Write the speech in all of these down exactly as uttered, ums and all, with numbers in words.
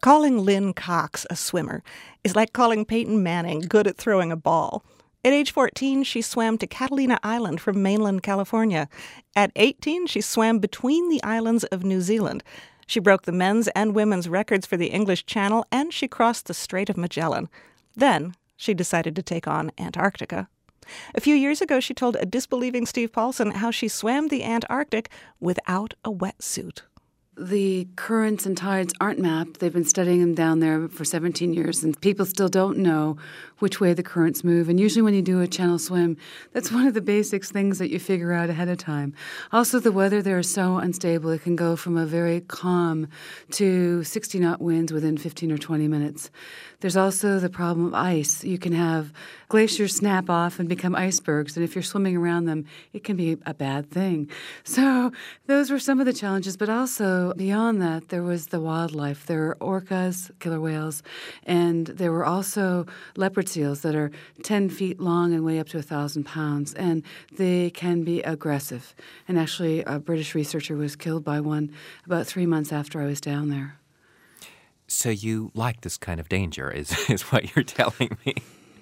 Calling Lynn Cox a swimmer is like calling Peyton Manning good at throwing a ball. At age fourteen, she swam to Catalina Island from mainland California. At eighteen, she swam between the islands of New Zealand. She broke the men's and women's records for the English Channel, and she crossed the Strait of Magellan. Then she decided to take on Antarctica. A few years ago, she told a disbelieving Steve Paulson how she swam the Antarctic without a wetsuit. The currents and tides aren't mapped. They've been studying them down there for seventeen years, and people still don't know which way the currents move. And usually when you do a channel swim, that's one of the basics things that you figure out ahead of time. Also, the weather there is so unstable. It can go from a very calm to sixty-knot winds within fifteen or twenty minutes. There's also the problem of ice. You can have glaciers snap off and become icebergs, and if you're swimming around them, it can be a bad thing. So those were some of the challenges, but also beyond that, there was the wildlife. There are orcas, killer whales, and there were also leopard seals that are ten feet long and weigh up to one thousand pounds, and they can be aggressive. And actually, a British researcher was killed by one about three months after I was down there. So you like this kind of danger, is, is what you're telling me.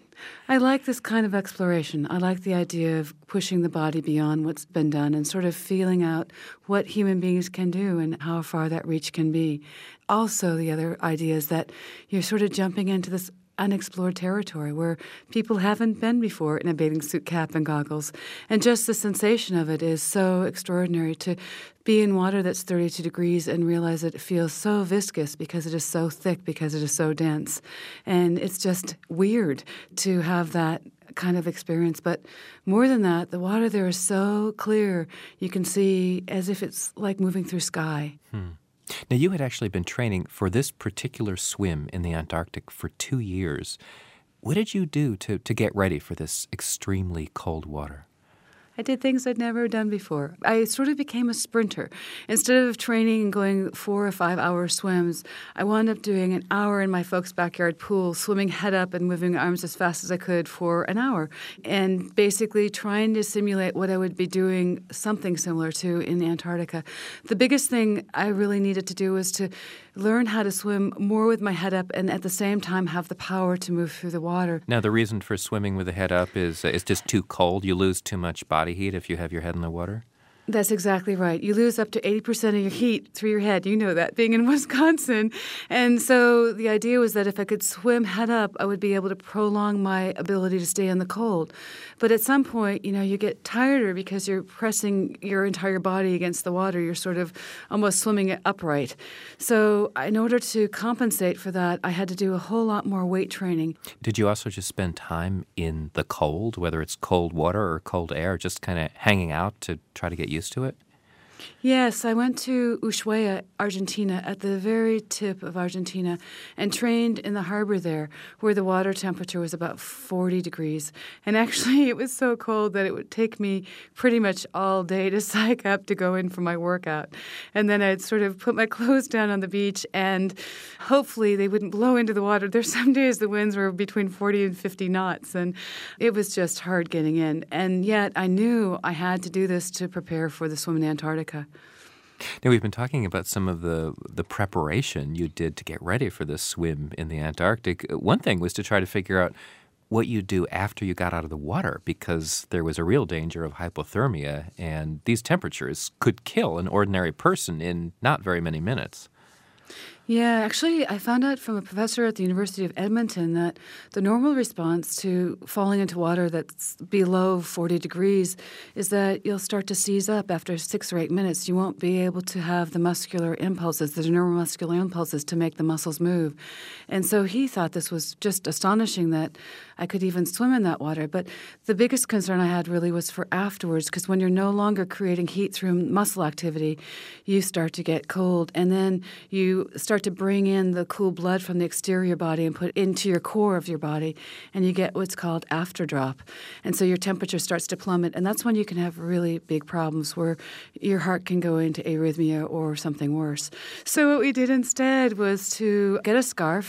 I like this kind of exploration. I like the idea of pushing the body beyond what's been done and sort of feeling out what human beings can do and how far that reach can be. Also, the other idea is that you're sort of jumping into this unexplored territory where people haven't been before in a bathing suit, cap, and goggles. And just the sensation of it is so extraordinary to be in water that's thirty-two degrees and realize that it feels so viscous because it is so thick, because it is so dense. And it's just weird to have that kind of experience. But more than that, the water there is so clear, you can see as if it's like moving through sky. Hmm. Now, you had actually been training for this particular swim in the Antarctic for two years. What did you do to, to get ready for this extremely cold water? I did things I'd never done before. I sort of became a sprinter. Instead of training and going four or five hour swims, I wound up doing an hour in my folks' backyard pool, swimming head up and moving arms as fast as I could for an hour, and basically trying to simulate what I would be doing something similar to in Antarctica. The biggest thing I really needed to do was to learn how to swim more with my head up and at the same time have the power to move through the water. Now, the reason for swimming with the head up is uh, it's just too cold. You lose too much body heat if you have your head in the water? That's exactly right. You lose up to eighty percent of your heat through your head. You know that, being in Wisconsin. And so the idea was that if I could swim head up, I would be able to prolong my ability to stay in the cold. But at some point, you know, you get tireder because you're pressing your entire body against the water. You're sort of almost swimming it upright. So in order to compensate for that, I had to do a whole lot more weight training. Did you also just spend time in the cold, whether it's cold water or cold air, just kind of hanging out to try to get used to it? Yes, I went to Ushuaia, Argentina, at the very tip of Argentina, and trained in the harbor there, where the water temperature was about forty degrees. And actually, it was so cold that it would take me pretty much all day to psych up to go in for my workout. And then I'd sort of put my clothes down on the beach, and hopefully they wouldn't blow into the water. There's some days the winds were between forty and fifty knots, and it was just hard getting in. And yet I knew I had to do this to prepare for the swim in Antarctica. Now, we've been talking about some of the, the preparation you did to get ready for this swim in the Antarctic. One thing was to try to figure out what you do after you got out of the water, because there was a real danger of hypothermia, and these temperatures could kill an ordinary person in not very many minutes. Yeah, actually, I found out from a professor at the University of Edmonton that the normal response to falling into water that's below forty degrees is that you'll start to seize up after six or eight minutes. You won't be able to have the muscular impulses, the neuromuscular impulses to make the muscles move. And so he thought this was just astonishing that I could even swim in that water. But the biggest concern I had really was for afterwards, because when you're no longer creating heat through muscle activity, you start to get cold, and then you start to bring in the cool blood from the exterior body and put into your core of your body, and you get what's called afterdrop. And so your temperature starts to plummet, and that's when you can have really big problems where your heart can go into arrhythmia or something worse. So what we did instead was to get a scarf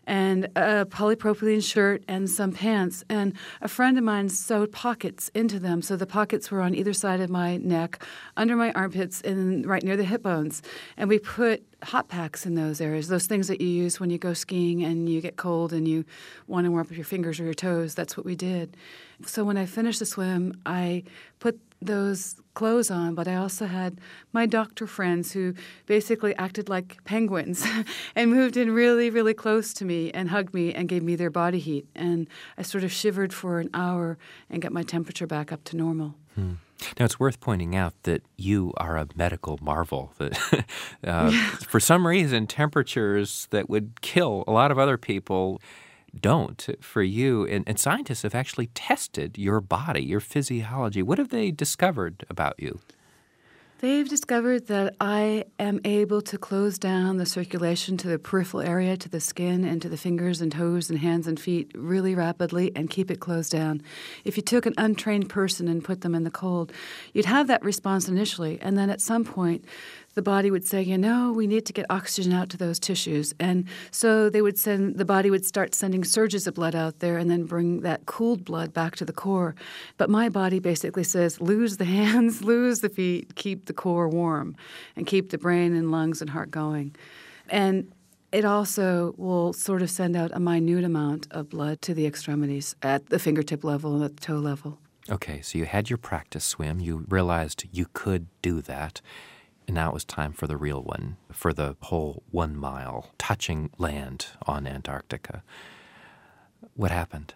and a polypropylene shirt and some pants. And a friend of mine sewed pockets into them, so the pockets were on either side of my neck, under my armpits, and right near the hip bones. And we put hot packs in those areas, those things that you use when you go skiing and you get cold and you want to warm up your fingers or your toes. That's what we did. So when I finished the swim, I put those clothes on, but I also had my doctor friends who basically acted like penguins and moved in really, really close to me and hugged me and gave me their body heat. And I sort of shivered for an hour and got my temperature back up to normal. Hmm. Now, it's worth pointing out that you are a medical marvel. That uh, yeah. For some reason, temperatures that would kill a lot of other people don't for you. And, and scientists have actually tested your body, your physiology. What have they discovered about you? They've discovered that I am able to close down the circulation to the peripheral area, to the skin, and to the fingers and toes and hands and feet really rapidly and keep it closed down. If you took an untrained person and put them in the cold, you'd have that response initially, and then at some point the body would say, you know, we need to get oxygen out to those tissues. And so they would send, the body would start sending surges of blood out there and then bring that cooled blood back to the core. But my body basically says, lose the hands, lose the feet, keep the core warm, and keep the brain and lungs and heart going. And it also will sort of send out a minute amount of blood to the extremities at the fingertip level and at the toe level. Okay, so you had your practice swim. You realized you could do that. And now it was time for the real one, for the whole one mile touching land on Antarctica. What happened?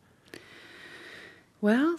Well,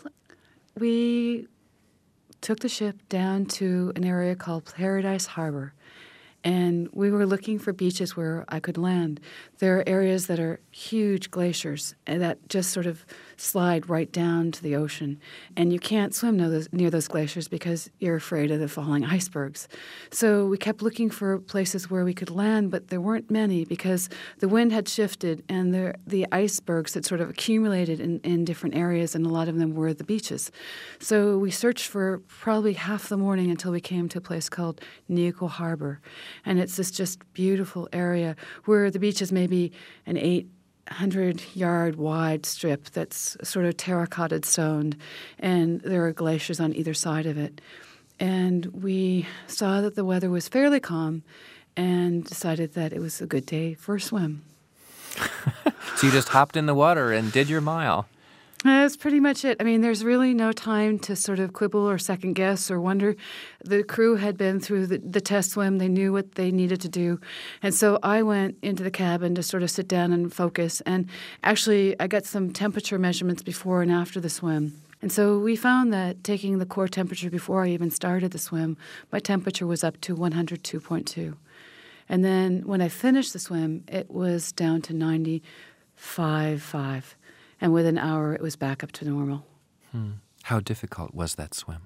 we took the ship down to an area called Paradise Harbor, and we were looking for beaches where I could land. There are areas that are huge glaciers and that just sort of slide right down to the ocean. And you can't swim near those, near those glaciers because you're afraid of the falling icebergs. So we kept looking for places where we could land, but there weren't many because the wind had shifted and the, the icebergs had sort of accumulated in, in different areas, and a lot of them were the beaches. So we searched for probably half the morning until we came to a place called Nyiko Harbor. And it's this just beautiful area where the beach is maybe an eight hundred yard wide strip that's sort of terracotta stoned, and there are glaciers on either side of it. And we saw that the weather was fairly calm and decided that it was a good day for a swim. So you just hopped in the water and did your mile. That's pretty much it. I mean, there's really no time to sort of quibble or second guess or wonder. The crew had been through the, the test swim. They knew what they needed to do. And so I went into the cabin to sort of sit down and focus. And actually, I got some temperature measurements before and after the swim. And so we found that taking the core temperature before I even started the swim, my temperature was up to one hundred two point two. And then when I finished the swim, it was down to ninety-five point five. And within an hour, it was back up to normal. Hmm. How difficult was that swim?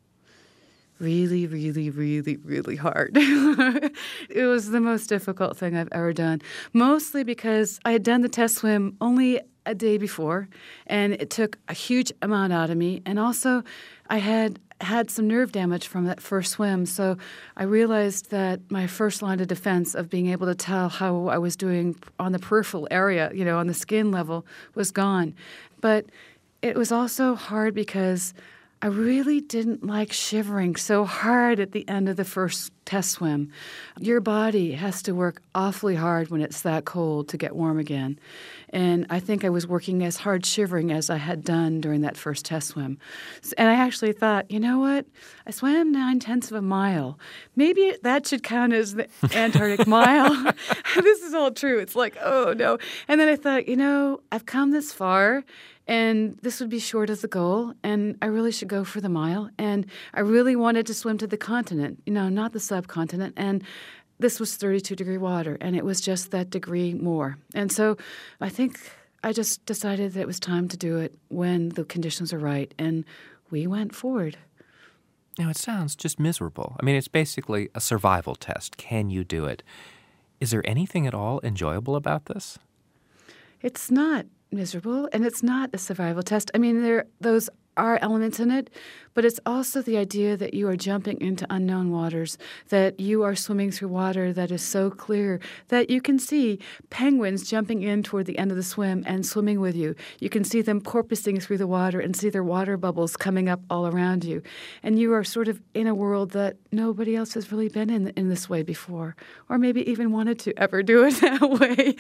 Really, really, really, really hard. It was the most difficult thing I've ever done, mostly because I had done the test swim only a day before, and it took a huge amount out of me. And also, I had had some nerve damage from that first swim, so I realized that my first line of defense of being able to tell how I was doing on the peripheral area, you know, on the skin level, was gone. But it was also hard because I really didn't like shivering so hard at the end of the first test swim. Your body has to work awfully hard when it's that cold to get warm again. And I think I was working as hard shivering as I had done during that first test swim. And I actually thought, you know what? I swam nine-tenths of a mile. Maybe that should count as the Antarctic mile. This is all true. It's like, oh, no. And then I thought, you know, I've come this far, and this would be short as the goal, and I really should go for the mile. And I really wanted to swim to the continent, you know, not the subcontinent. And this was thirty-two degree water, and it was just that degree more. And so I think I just decided that it was time to do it when the conditions are right, and we went forward. Now, it sounds just miserable. I mean, it's basically a survival test. Can you do it? Is there anything at all enjoyable about this? It's not miserable, and it's not a survival test. I mean, there those are elements in it, but it's also the idea that you are jumping into unknown waters, that you are swimming through water that is so clear that you can see penguins jumping in toward the end of the swim and swimming with you. You can see them porpoising through the water and see their water bubbles coming up all around you. And you are sort of in a world that nobody else has really been in in this way before, or maybe even wanted to ever do it that way.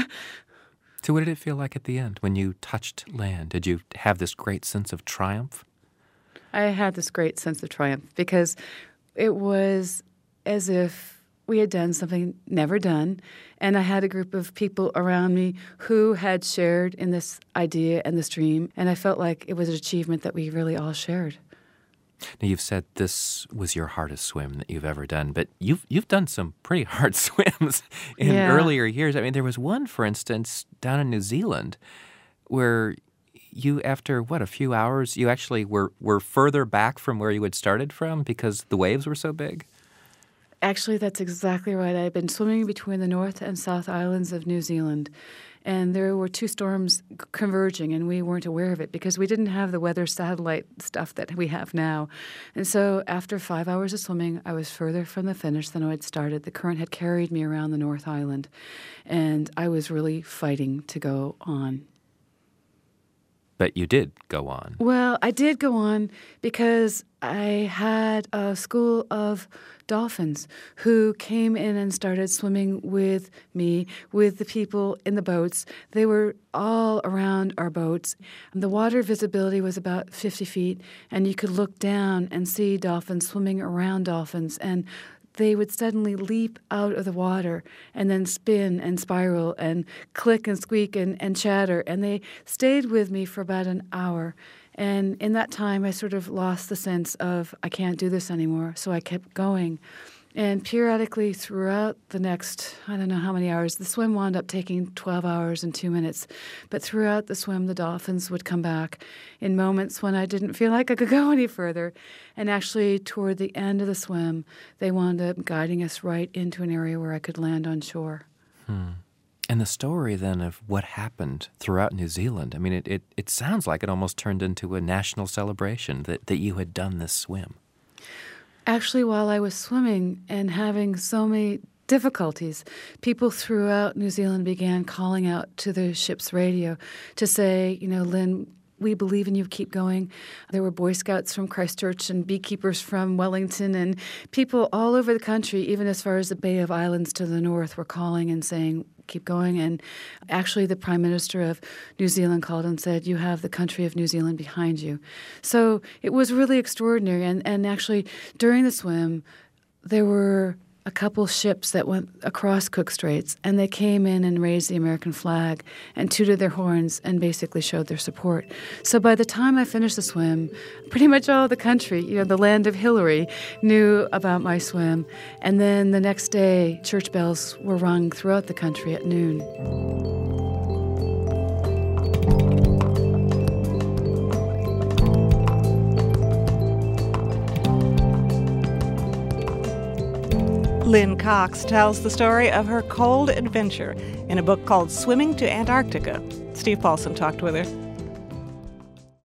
So what did it feel like at the end when you touched land? Did you have this great sense of triumph? I had this great sense of triumph because it was as if we had done something never done, and I had a group of people around me who had shared in this idea and this dream, and I felt like it was an achievement that we really all shared. Now, you've said this was your hardest swim that you've ever done, but you've you've done some pretty hard swims in Yeah. earlier years. I mean, there was one, for instance, down in New Zealand where you, after, what, a few hours, you actually were, were further back from where you had started from because the waves were so big? Actually, that's exactly right. I've been swimming between the North and South Islands of New Zealand, and there were two storms c- converging, and we weren't aware of it because we didn't have the weather satellite stuff that we have now. And so after five hours of swimming, I was further from the finish than I had started. The current had carried me around the North Island, and I was really fighting to go on. But you did go on. Well, I did go on because I had a school of dolphins who came in and started swimming with me, with the people in the boats. They were all around our boats. The water visibility was about fifty feet, and you could look down and see dolphins swimming around dolphins, and they would suddenly leap out of the water and then spin and spiral and click and squeak and, and chatter. And they stayed with me for about an hour. And in that time, I sort of lost the sense of, I can't do this anymore. So I kept going. And periodically throughout the next, I don't know how many hours, the swim wound up taking twelve hours and two minutes. But throughout the swim, the dolphins would come back in moments when I didn't feel like I could go any further. And actually, toward the end of the swim, they wound up guiding us right into an area where I could land on shore. Hmm. And the story then of what happened throughout New Zealand, I mean, it, it, it sounds like it almost turned into a national celebration that, that you had done this swim. Actually, while I was swimming and having so many difficulties, people throughout New Zealand began calling out to the ship's radio to say, you know, Lynn, we believe in you, keep going. There were Boy Scouts from Christchurch and beekeepers from Wellington, and people all over the country, even as far as the Bay of Islands to the north, were calling and saying, keep going. And actually the Prime Minister of New Zealand called and said, you have the country of New Zealand behind you. So it was really extraordinary. And, and actually during the swim, there were a couple ships that went across Cook Straits, and they came in and raised the American flag and tooted their horns and basically showed their support. So by the time I finished the swim, pretty much all the country, you know, the land of Hillary, knew about my swim. And then the next day, church bells were rung throughout the country at noon. Lynn Cox tells the story of her cold adventure in a book called Swimming to Antarctica. Steve Paulson talked with her.